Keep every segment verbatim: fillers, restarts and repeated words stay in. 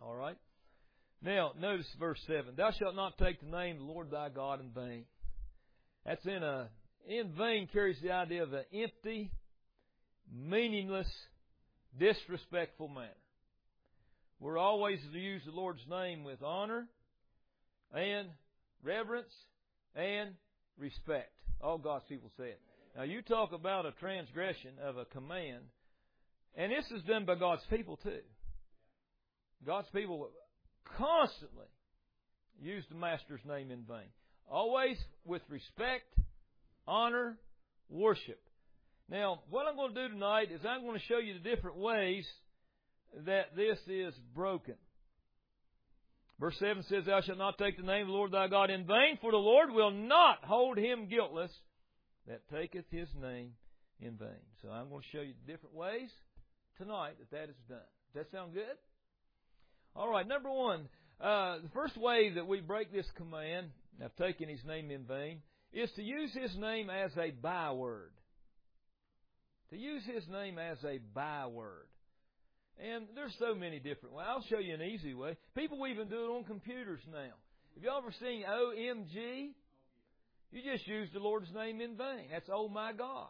All right? Now, notice verse seven. Thou shalt not take the name of the Lord thy God in vain. That's in a, in vain carries the idea of an empty, meaningless, disrespectful manner. We're always to use the Lord's name with honor and reverence and respect. All God's people say it. Now, you talk about a transgression of a command, and this is done by God's people too. God's people constantly use the Master's name in vain. Always with respect, honor, worship. Now, what I'm going to do tonight is I'm going to show you the different ways that this is broken. Verse seven says, Thou shalt not take the name of the Lord thy God in vain, for the Lord will not hold him guiltless that taketh his name in vain. So I'm going to show you the different ways tonight that that is done. Does that sound good? All right, number one, uh, the first way that we break this command of taking his name in vain is to use his name as a byword. To use his name as a byword. And there's so many different ways. I'll show you an easy way. People even do it on computers now. Have you ever seen O M G? You just use the Lord's name in vain. That's oh my God.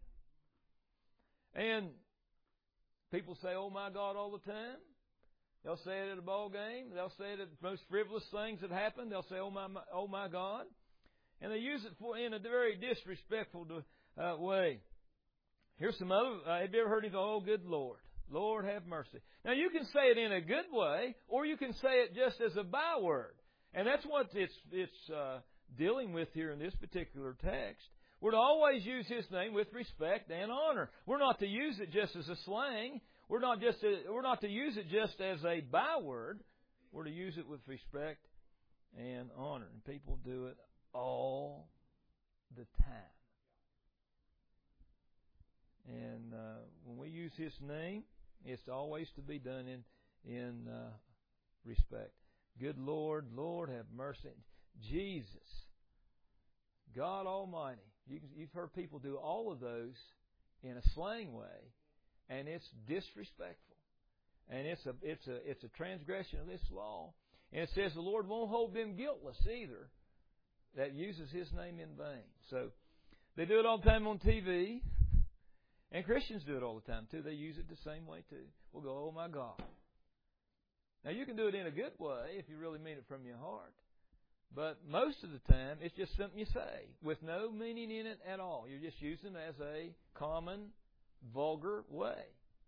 And people say oh my God all the time. They'll say it at a ball game. They'll say it at the most frivolous things that happen. They'll say oh my, oh my God. And they use it for in a very disrespectful uh, way. Here's some other, uh, have you ever heard of oh good Lord? Lord have mercy. Now you can say it in a good way, or you can say it just as a byword. And that's what it's, it's uh, dealing with here in this particular text. We're to always use his name with respect and honor. We're not to use it just as a slang. We're not just to, we're not to use it just as a byword. We're to use it with respect and honor. And people do it all the time. And uh, when we use his name, it's always to be done in in uh, respect. Good Lord, Lord have mercy. Jesus, God Almighty. You, you've heard people do all of those in a slang way, and it's disrespectful, and it's a it's a it's a transgression of this law. And it says the Lord won't hold them guiltless either that uses his name in vain. So they do it all the time on T V. And Christians do it all the time, too. They use it the same way, too. We'll go, oh, my God. Now, you can do it in a good way if you really mean it from your heart. But most of the time, it's just something you say with no meaning in it at all. You're just using it as a common, vulgar way.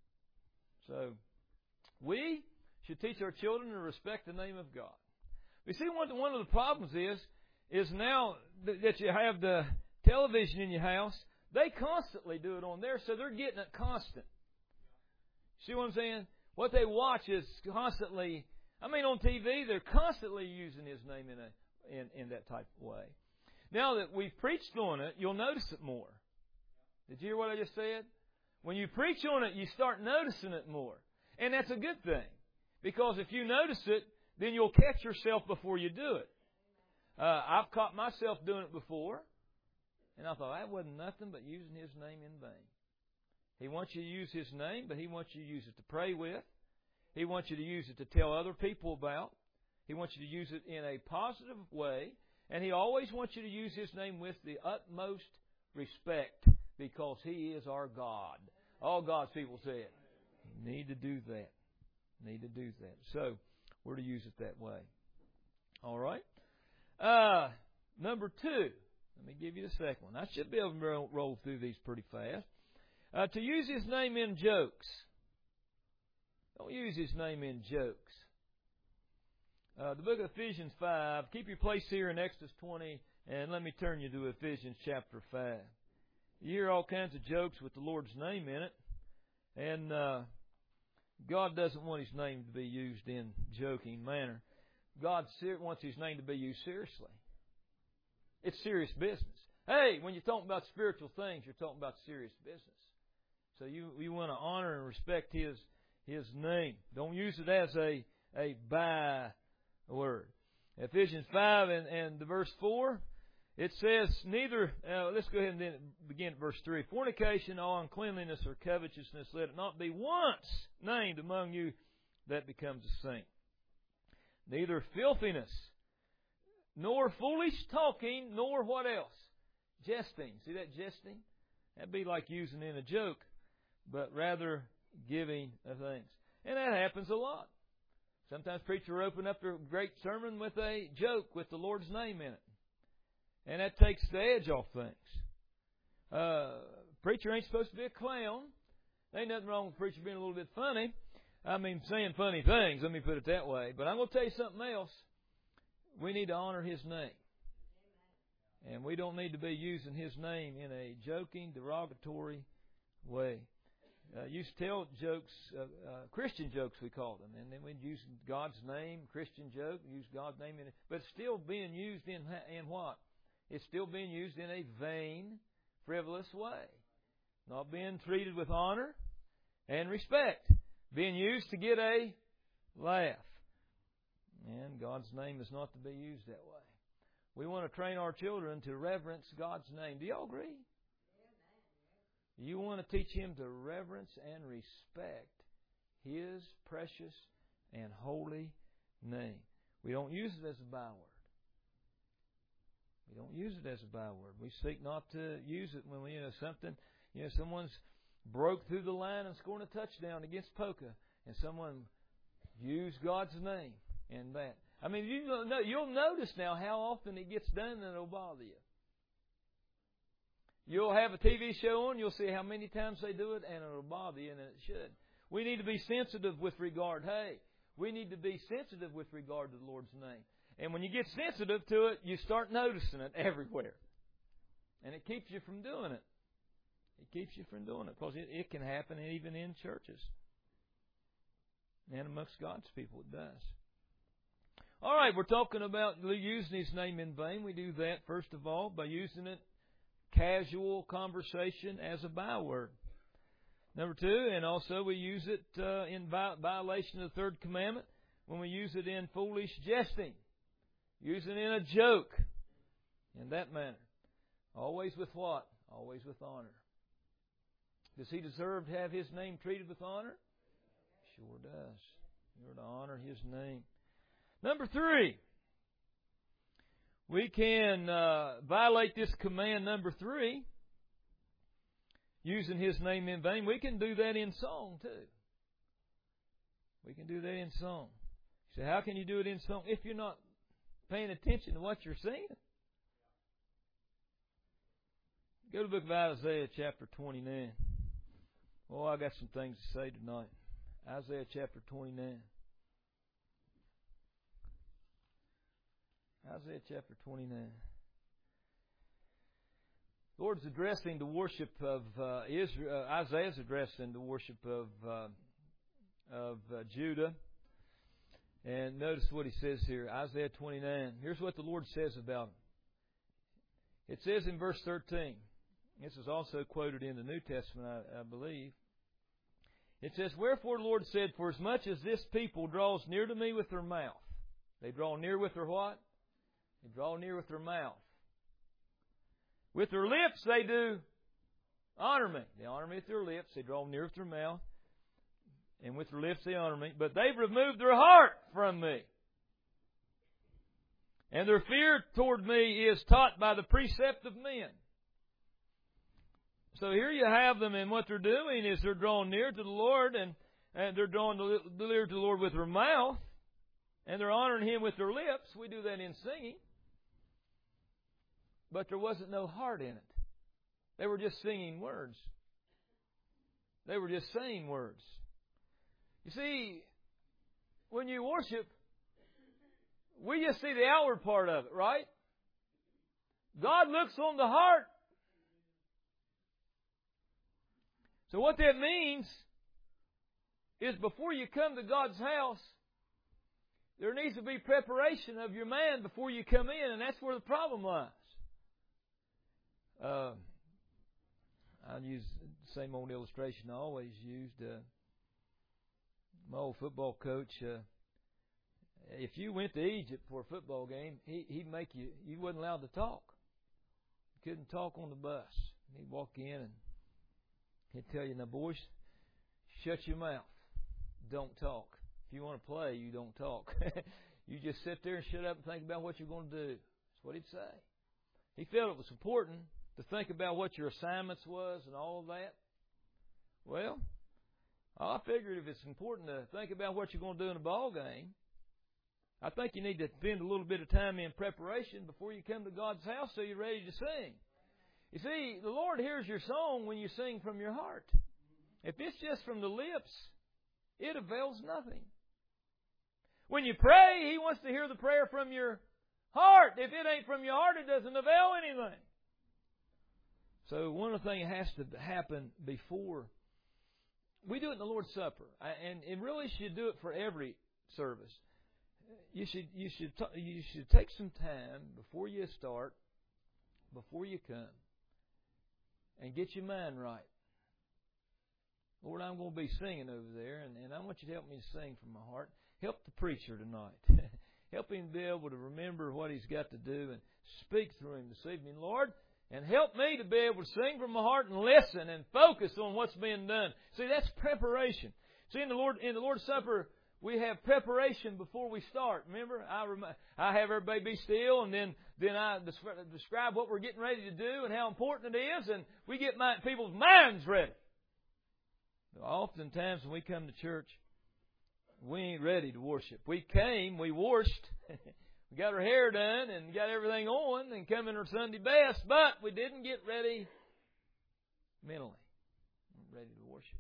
So, we should teach our children to respect the name of God. You see, one of the problems is, is now that you have the television in your house, they constantly do it on there, so they're getting it constant. See what I'm saying? What they watch is constantly, I mean on T V, they're constantly using his name in a in, in that type of way. Now that we've preached on it, you'll notice it more. Did you hear what I just said? When you preach on it, you start noticing it more. And that's a good thing. Because if you notice it, then you'll catch yourself before you do it. Uh, I've caught myself doing it before. And I thought, that wasn't nothing but using his name in vain. He wants you to use his name, but he wants you to use it to pray with. He wants you to use it to tell other people about. He wants you to use it in a positive way. And he always wants you to use his name with the utmost respect because he is our God. All God's people say it. You need to do that. Need to do that. So, we're to use it that way. All right. Uh, number two. Let me give you the second one. I should be able to roll through these pretty fast. Uh, to use his name in jokes. Don't use his name in jokes. Uh, the book of Ephesians five. Keep your place here in Exodus twenty, and let me turn you to Ephesians chapter five. You hear all kinds of jokes with the Lord's name in it, and uh, God doesn't want his name to be used in joking manner. God wants his name to be used seriously. It's serious business. Hey, when you're talking about spiritual things, you're talking about serious business. So you you want to honor and respect His His name. Don't use it as a a by word. Ephesians five and, and the verse four, it says, neither, uh, let's go ahead and then begin at verse three. Fornication, all uncleanliness or covetousness, let it not be once named among you that becomes a saint. neither filthiness, nor foolish talking, nor what else? Jesting. See that jesting? That'd be like using in a joke, but rather giving of things. And that happens a lot. Sometimes preachers open up their great sermon with a joke with the Lord's name in it. And that takes the edge off things. Uh, preacher ain't supposed to be a clown. There ain't nothing wrong with preacher being a little bit funny. I mean, saying funny things, let me put it that way. But I'm going to tell you something else. We need to honor His name. And we don't need to be using His name in a joking, derogatory way. Uh, used to tell jokes, uh, uh, Christian jokes we called them, and then we'd use God's name, Christian joke, use God's name in it, but it's still being used in in what? It's still being used in a vain, frivolous way, not being treated with honor and respect, being used to get a laugh. And God's name is not to be used that way. We want to train our children to reverence God's name. Do y'all agree? You want to teach him to reverence and respect His precious and holy name. We don't use it as a byword. We don't use it as a byword. We seek not to use it when we, you know, something, you know, someone's broke through the line and scored a touchdown against Poca, and someone used God's name in that. I mean, you know, you'll notice now how often it gets done and it'll bother you. You'll have a T V show on, you'll see how many times they do it, and it'll bother you, and it should. We need to be sensitive with regard. Hey, we need to be sensitive with regard to the Lord's name. And when you get sensitive to it, you start noticing it everywhere. And it keeps you from doing it. It keeps you from doing it, because it, it can happen even in churches. And amongst God's people it does. All right, we're talking about using His name in vain. We do that, first of all, by using it casual conversation as a byword. Number two, and also we use it uh, in violation of the third commandment when we use it in foolish jesting, using it in a joke, in that manner. Always with what? Always with honor. Does He deserve to have His name treated with honor? Sure does. You're to honor His name. Number three, we can uh, violate this command number three, using His name in vain. We can do that in song too. We can do that in song. You say, how can you do it in song if you're not paying attention to what you're singing? Go to the book of Isaiah chapter twenty-nine. Oh, I got some things to say tonight. Isaiah chapter twenty-nine. Isaiah chapter twenty-nine. The Lord's addressing the worship of uh, Israel. Uh, Isaiah's addressing the worship of uh, of uh, Judah. And notice what he says here, Isaiah twenty-nine. Here's what the Lord says about him. It says in verse thirteen. This is also quoted in the New Testament, I, I believe. It says, "Wherefore the Lord said, for as much as this people draws near to me with their mouth." They draw near with their what? They draw near with their mouth. With their lips they do honor me. They honor me with their lips. They draw near with their mouth. And with their lips they honor me. But they've removed their heart from me. And their fear toward me is taught by the precept of men. So here you have them, and what they're doing is they're drawing near to the Lord, and, and they're drawing near to the Lord with their mouth, and they're honoring Him with their lips. We do that in singing. But there wasn't no heart in it. They were just singing words. They were just saying words. You see, when you worship, we just see the outward part of it, right? God looks on the heart. So what that means is before you come to God's house, there needs to be preparation of your man before you come in, and that's where the problem lies. Uh, I'll use the same old illustration I always used. Uh, my old football coach, uh, if you went to Egypt for a football game, he, he'd make you, you wasn't allowed to talk. You couldn't talk on the bus. He'd walk in and he'd tell you, now boys, shut your mouth. Don't talk. If you want to play, you don't talk. you just sit there and shut up and think about what you're going to do. That's what he'd say. He felt it was important to think about what your assignments was and all of that. Well, I figured if it's important to think about what you're going to do in a ball game, I think you need to spend a little bit of time in preparation before you come to God's house so you're ready to sing. You see, the Lord hears your song when you sing from your heart. If it's just from the lips, it avails nothing. When you pray, He wants to hear the prayer from your heart. If it ain't from your heart, it doesn't avail anything. So one of the things that has to happen before, we do it in the Lord's Supper, and it really should do it for every service. You should you should you should take some time before you start, before you come, and get your mind right. Lord, I'm going to be singing over there, and, and I want you to help me sing from my heart. Help the preacher tonight. Help him be able to remember what he's got to do and speak through him this evening, Lord. And help me to be able to sing from my heart and listen and focus on what's being done. See, that's preparation. See, in the Lord in the Lord's Supper, we have preparation before we start. Remember, I rem- I have everybody be still, and then then I describe what we're getting ready to do and how important it is, and we get my, people's minds ready. Oftentimes when we come to church, we ain't ready to worship. We came, we washed, we got our hair done and got everything on and come in our Sunday best, but we didn't get ready mentally, ready to worship.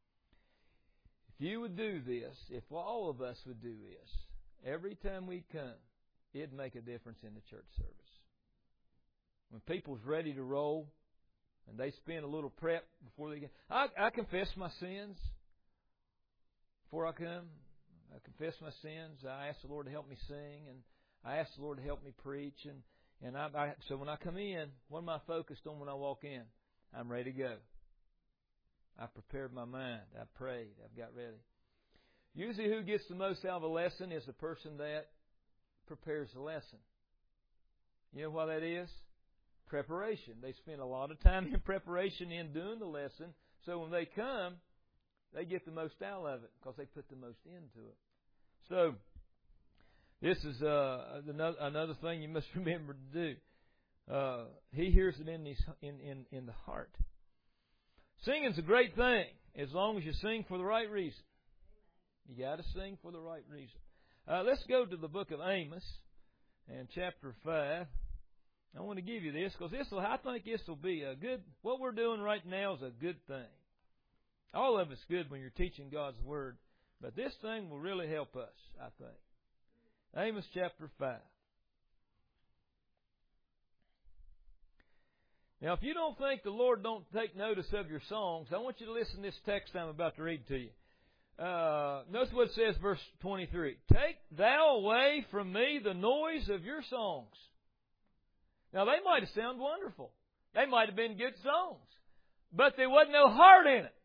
If you would do this, if all of us would do this, every time we come, it'd make a difference in the church service. When people's ready to roll, and they spend a little prep before they get... I, I confess my sins before I come. I confess my sins. I ask the Lord to help me sing, and I ask the Lord to help me preach. And, and I, I, so when I come in, what am I focused on when I walk in? I'm ready to go. I prepared my mind. I prayed. I've got ready. Usually who gets the most out of a lesson is the person that prepares the lesson. You know why that is? Preparation. They spend a lot of time in preparation in doing the lesson, so when they come, they get the most out of it because they put the most into it. So, this is uh, another, another thing you must remember to do. Uh, he hears it in, these, in, in, in the heart. Singing's a great thing as long as you sing for the right reason. You got to sing for the right reason. Uh, let's go to the book of Amos and chapter five. I want to give you this because this will, I think this will be a good, what we're doing right now is a good thing. All of it's good when you're teaching God's Word, but this thing will really help us, I think. Amos chapter five. Now, if you don't think the Lord don't take notice of your songs, I want you to listen to this text I'm about to read to you. Uh, notice what it says, verse twenty-three. Take thou away from me the noise of your songs. Now, they might have sounded wonderful. They might have been good songs. But there wasn't no heart in it.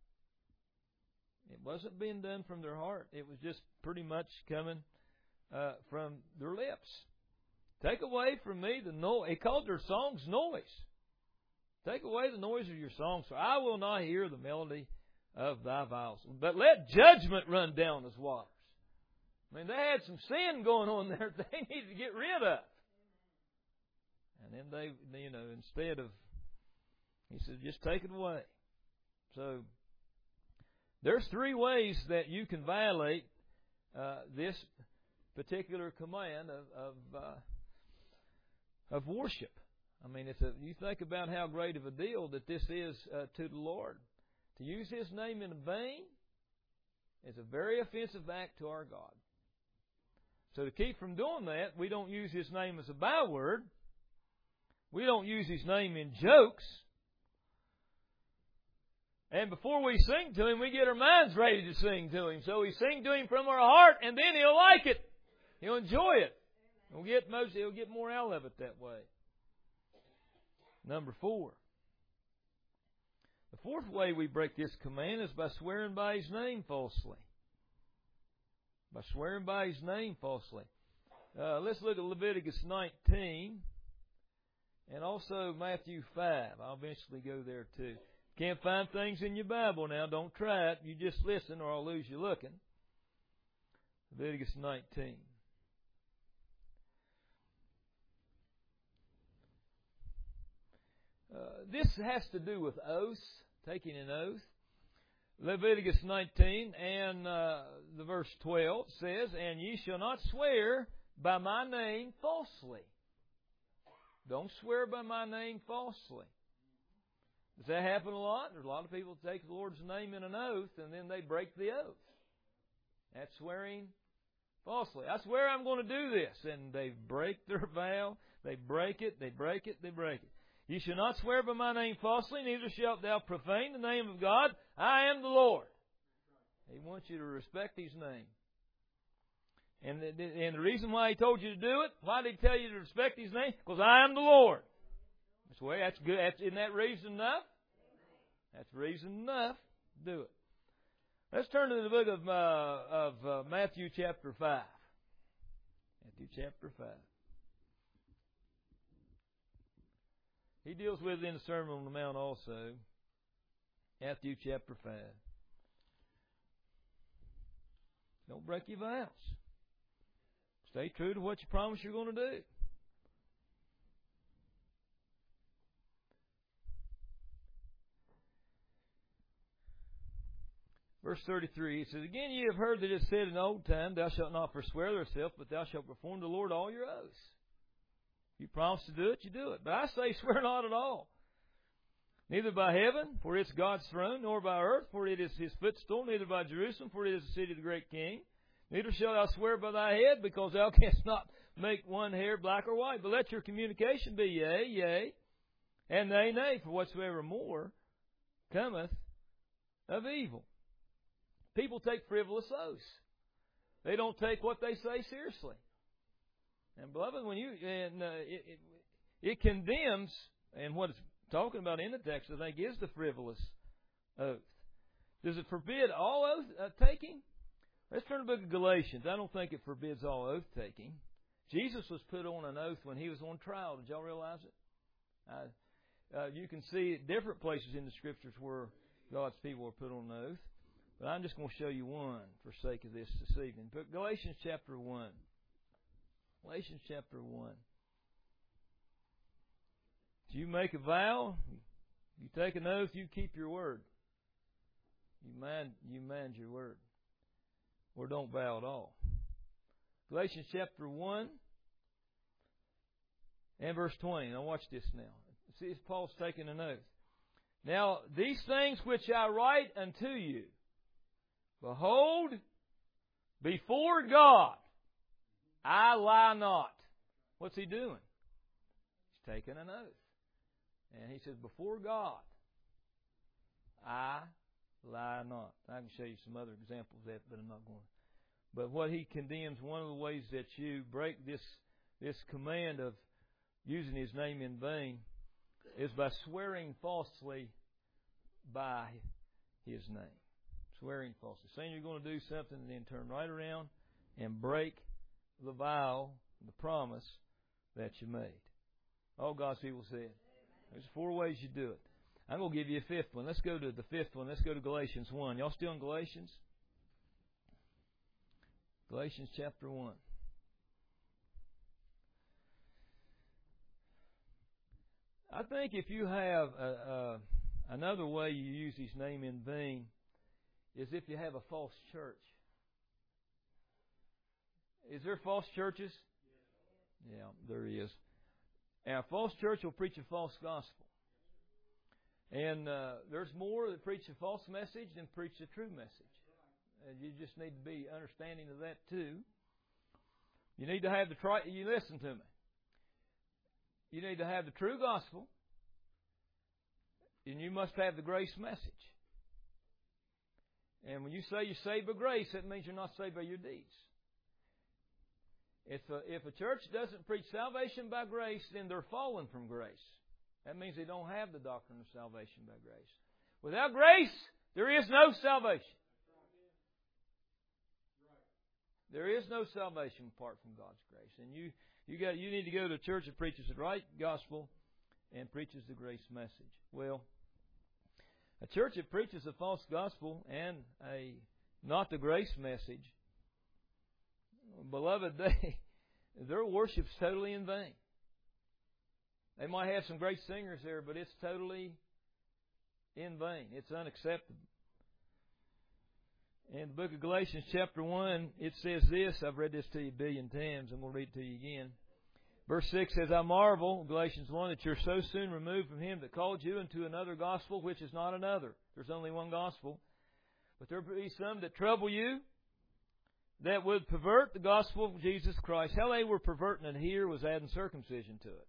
It wasn't being done from their heart. It was just pretty much coming uh, from their lips. Take away from me the noise. He called their songs noise. Take away the noise of your songs, for I will not hear the melody of thy viols. But let judgment run down as waters. I mean, they had some sin going on there that they needed to get rid of. And then they, you know, instead of, he said, just take it away. So, there's three ways that you can violate uh, this particular command of of, uh, of worship. I mean, it's a, you think about how great of a deal that this is uh, to the Lord. To use His name in vain is a very offensive act to our God. So to keep from doing that, we don't use His name as a byword. We don't use His name in jokes. And before we sing to Him, we get our minds ready to sing to Him. So we sing to Him from our heart, and then He'll like it. He'll enjoy it. He'll get most. He'll get more out of it that way. Number four. The fourth way we break this command is by swearing by His name falsely. By swearing by His name falsely. Uh, let's look at Leviticus nineteen. And also Matthew five. I'll eventually go there too. Can't find things in your Bible now. Don't try it. You just listen or I'll lose you looking. Leviticus nineteen. this has to do with oaths, taking an oath. Leviticus nineteen and uh, the verse twelve says, "And ye shall not swear by my name falsely." Don't swear by my name falsely. Does that happen a lot? There's a lot of people that take the Lord's name in an oath and then they break the oath. That's swearing falsely. I swear I'm going to do this. And they break their vow. They break it, they break it, they break it. "You shall not swear by my name falsely, neither shalt thou profane the name of God. I am the Lord." He wants you to respect His name. And the, and the reason why He told you to do it, why did He tell you to respect His name? Because I am the Lord. That's way. That's good. That's, isn't that reason enough? That's reason enough to do it. Let's turn to the book of uh, of uh, Matthew chapter five. Matthew chapter five. He deals with it in the Sermon on the Mount also. Matthew chapter five. Don't break your vows. Stay true to what you promise you're going to do. Verse thirty-three, it says, "Again ye have heard that it is said in the old time, Thou shalt not forswear thyself, but thou shalt perform to the Lord all your oaths." You promise to do it, you do it. But I say, swear not at all. "Neither by heaven, for it is God's throne, nor by earth, for it is His footstool, neither by Jerusalem, for it is the city of the great King. Neither shalt thou swear by thy head, because thou canst not make one hair black or white. But let your communication be yea, yea, and nay, nay, for whatsoever more cometh of evil." People take frivolous oaths. They don't take what they say seriously. And beloved, when you and uh, it, it, it condemns, and what it's talking about in the text, I think, is the frivolous oath. Does it forbid all oath uh, taking? Let's turn to the book of Galatians. I don't think it forbids all oath taking. Jesus was put on an oath when He was on trial. Did y'all realize it? Uh, uh, you can see different places in the Scriptures where God's people were put on an oath. But I'm just going to show you one for sake of this this evening. But Galatians chapter one. Galatians chapter one. If you make a vow, you take an oath, you keep your word. You mind, you mind your word. Or don't vow at all. Galatians chapter one and verse twenty. Now watch this now. See, it's Paul's taking an oath. "Now these things which I write unto you, behold, before God, I lie not." What's he doing? He's taking an oath. And he says, before God, I lie not. I can show you some other examples of that, but I'm not going to. But what he condemns, one of the ways that you break this, this command of using His name in vain, is by swearing falsely by His name. Swearing falsely. Saying you're going to do something and then turn right around and break the vow, the promise that you made. All God's people said. There's four ways you do it. I'm going to give you a fifth one. Let's go to the fifth one. Let's go to Galatians one. Y'all still in Galatians? Galatians chapter one. I think if you have a, a, another way you use His name in vain is if you have a false church. Is there false churches? Yeah, there is. And a false church will preach a false gospel. And uh, there's more that preach a false message than preach a true message. And you just need to be understanding of that too. You need to have the tri- you listen to me. You need to have the true gospel, and you must have the grace message. And when you say you're saved by grace, that means you're not saved by your deeds. If a, if a church doesn't preach salvation by grace, then they're fallen from grace. That means they don't have the doctrine of salvation by grace. Without grace, there is no salvation. There is no salvation apart from God's grace. And you, you got you need to go to a church that preaches the right gospel and preaches the grace message. Well, a church that preaches a false gospel and a not the grace message, beloved, they their worship's totally in vain. They might have some great singers there, but it's totally in vain. It's unacceptable. In the book of Galatians chapter one, it says this. I've read this to you a billion times. I'm going to read it to you again. Verse six says, I marvel, Galatians one, that you're so soon removed from Him that called you into another gospel, which is not another. There's only one gospel. But there be some that trouble you, that would pervert the gospel of Jesus Christ. How they were perverting it here was adding circumcision to it.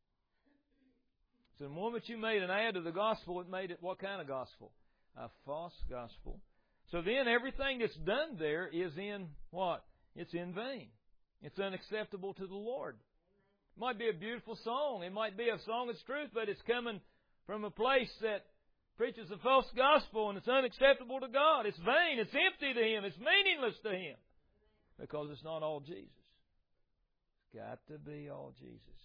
So the moment you made an add to the gospel, it made it what kind of gospel? A false gospel. So then everything that's done there is in what? It's in vain. It's unacceptable to the Lord. It might be a beautiful song. It might be a song that's truth, but it's coming from a place that preaches a false gospel and it's unacceptable to God. It's vain. It's empty to Him. It's meaningless to Him. Because it's not all Jesus. It's got to be all Jesus.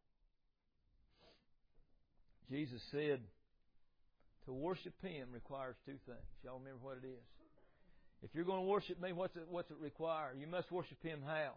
Jesus said to worship Him requires two things. Y'all remember what it is? If you're going to worship Me, what's it, what's it require? You must worship Him how?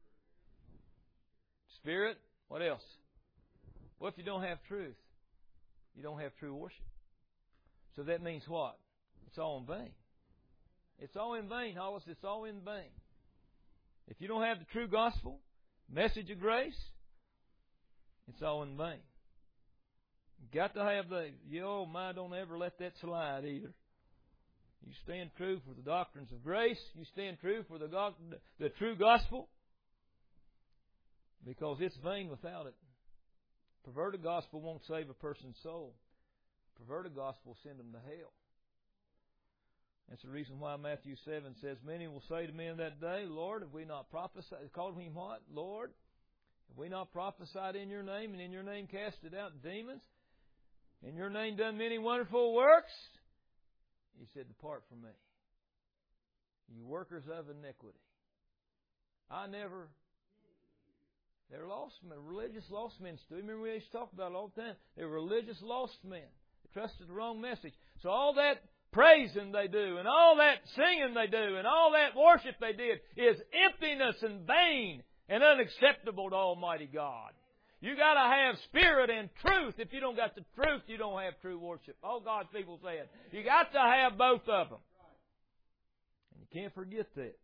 Spirit. What else? Well, if you don't have truth, you don't have true worship. So that means what? It's all in vain. It's all in vain, Hollis. It's all in vain. If you don't have the true gospel, message of grace, it's all in vain. You've got to have the, you oh my, don't ever let that slide either. You stand true for the doctrines of grace. You stand true for the, God, the true gospel. Because it's vain without it. Perverted gospel won't save a person's soul. Perverted gospel will send them to hell. That's the reason why Matthew seven says, many will say to me in that day, Lord, have we not prophesied? Called Him what? Lord, have we not prophesied in Your name, and in Your name casted out demons? In Your name done many wonderful works? He said, depart from Me, you workers of iniquity. I never... They're lost men, religious lost men. Do you remember we used to talk about it all the time? They're religious lost men. They trusted the wrong message. So all that praising they do, and all that singing they do, and all that worship they did is emptiness and vain and unacceptable to Almighty God. You got to have spirit and truth. If you don't got the truth, you don't have true worship. All God's people said. You got to have both of them. And you can't forget that.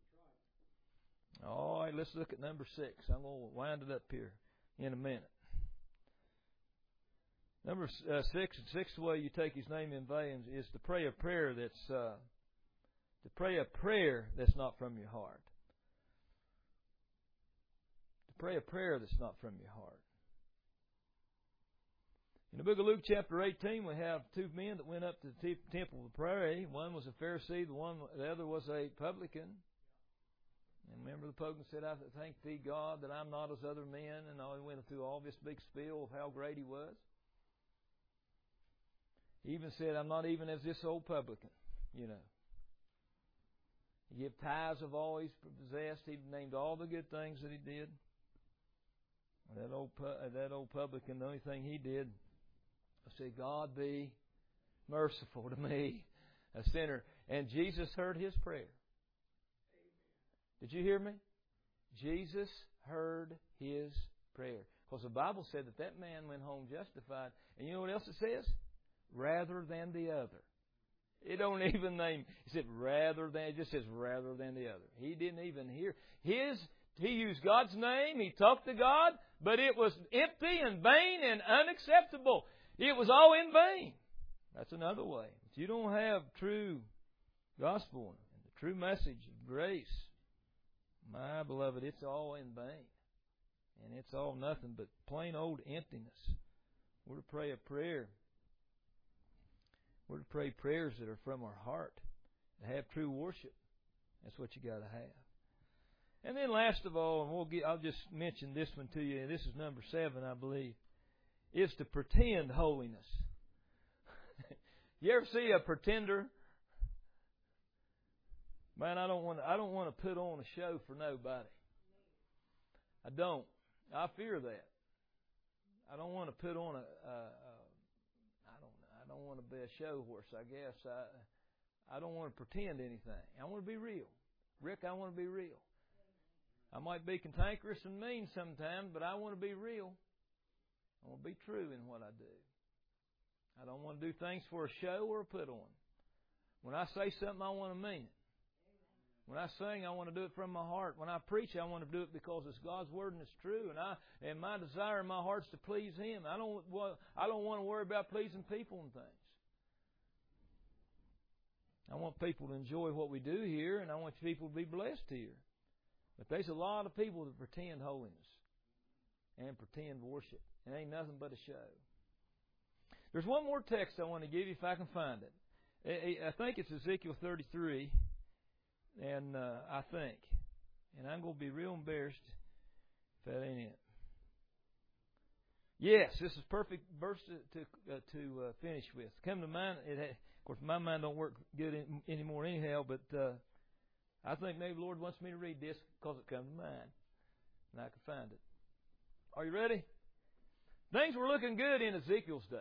All right, let's look at number six. I'm going to wind it up here in a minute. Number uh, six, the sixth way you take His name in vain is to pray a prayer that's uh, to pray a prayer that's not from your heart. To pray a prayer that's not from your heart. In the book of Luke, chapter eighteen, we have two men that went up to the temple to pray. One was a Pharisee, the one, the other was a publican. And remember, the publican said, I thank Thee, God, that I'm not as other men. And he went through all this big spiel of how great he was. He even said, I'm not even as this old publican, you know. He gave tithes of all he's possessed. He named all the good things that he did. That old that old publican, the only thing he did was say, God be merciful to me, a sinner. And Jesus heard his prayer. Did you hear me? Jesus heard his prayer. Because the Bible said that that man went home justified. And you know what else it says? Rather than the other. It don't even name. It said rather than. It just says rather than the other. He didn't even hear. His, he used God's name. He talked to God. But it was empty and vain and unacceptable. It was all in vain. That's another way. If you don't have true gospel and the true message of grace, my beloved, it's all in vain. And it's all nothing but plain old emptiness. We're to pray a prayer. We're to pray prayers that are from our heart. To have true worship. That's what you got to have. And then last of all, and we'll get, I'll just mention this one to you. This is number seven, I believe. Is to pretend holiness. You ever see a pretender? Man, I don't want to, I don't want to put on a show for nobody. I don't. I fear that. I don't want to put on a, a, a I don't I don't want to be a show horse, I guess. I I don't want to pretend anything. I want to be real. Rick, I want to be real. I might be cantankerous and mean sometimes, but I want to be real. I want to be true in what I do. I don't want to do things for a show or a put on. When I say something, I want to mean it. When I sing, I want to do it from my heart. When I preach, I want to do it because it's God's Word and it's true. And I and my desire in my heart is to please Him. I don't want, I don't want to worry about pleasing people and things. I want people to enjoy what we do here, and I want people to be blessed here. But there's a lot of people that pretend holiness and pretend worship. It ain't nothing but a show. There's one more text I want to give you if I can find it. I think it's Ezekiel thirty-three, and uh, I think. And I'm going to be real embarrassed if that ain't it. Yes, this is perfect verse to to, uh, to uh, finish with. Come to mind, it had, of course, my mind don't work good in, anymore anyhow, but uh, I think maybe the Lord wants me to read this because it comes to mind, and I can find it. Are you ready? Things were looking good in Ezekiel's day.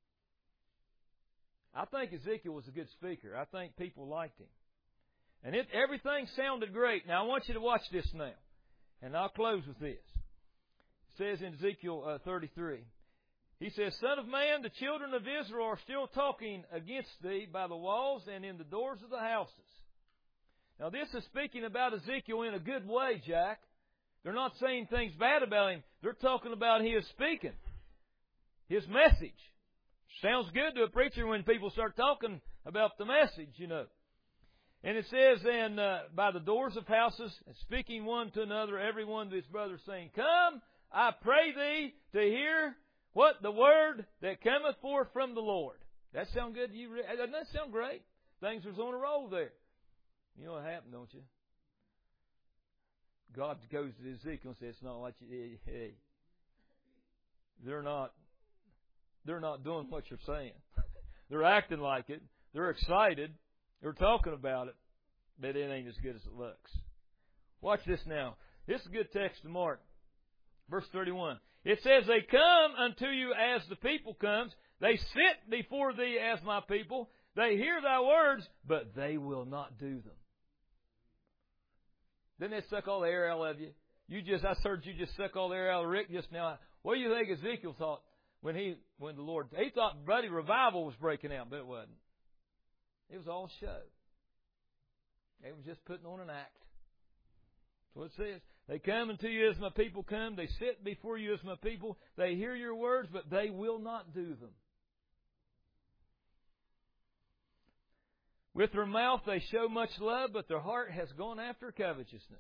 I think Ezekiel was a good speaker. I think people liked him. And it, everything sounded great. Now, I want you to watch this now. And I'll close with this. It says in Ezekiel uh, thirty-three, he says, Son of man, the children of Israel are still talking against thee by the walls and in the doors of the houses. Now, this is speaking about Ezekiel in a good way, Jack. They're not saying things bad about him. They're talking about his speaking, his message. Sounds good to a preacher when people start talking about the message, you know. And it says then, uh, by the doors of houses, and speaking one to another, every one to his brother, saying, Come, I pray thee, to hear what? The word that cometh forth from the Lord. That sound good to you? Doesn't that sound great? Things was on a roll there. You know what happened, don't you? God goes to Ezekiel and says, it's not like you, hey, they're not, they're not doing what you're saying. They're acting like it. They're excited. They're talking about it. But it ain't as good as it looks. Watch this now. This is a good text to Mark. Verse thirty-one. It says, They come unto you as the people comes. They sit before thee as my people. They hear thy words, but they will not do them. Didn't that suck all the air out of you? You just, I heard you just suck all the air out of Rick just now. What do you think Ezekiel thought when he, when the Lord, he thought bloody revival was breaking out, but it wasn't. It was all show. They were just putting on an act. That's what it says. They come unto you as my people come. They sit before you as my people. They hear your words, but they will not do them. With their mouth they show much love, but their heart has gone after covetousness.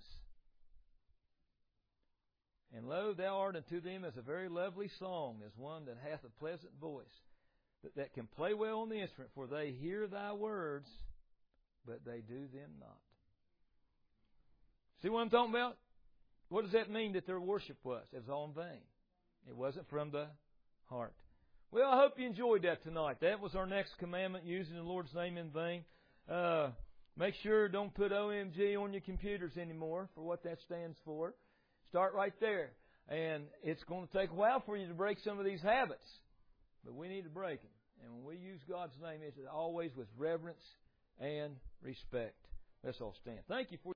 And lo, thou art unto them as a very lovely song, as one that hath a pleasant voice, that, that can play well on the instrument, for they hear thy words, but they do them not. See what I'm talking about? What does that mean that their worship was? It was all in vain. It wasn't from the heart. Well, I hope you enjoyed that tonight. That was our next commandment, using the Lord's name in vain. Uh, make sure don't put O M G on your computers anymore for what that stands for. Start right there. And it's going to take a while for you to break some of these habits. But we need to break them. And when we use God's name, it's always with reverence and respect. Let's all stand. Thank you for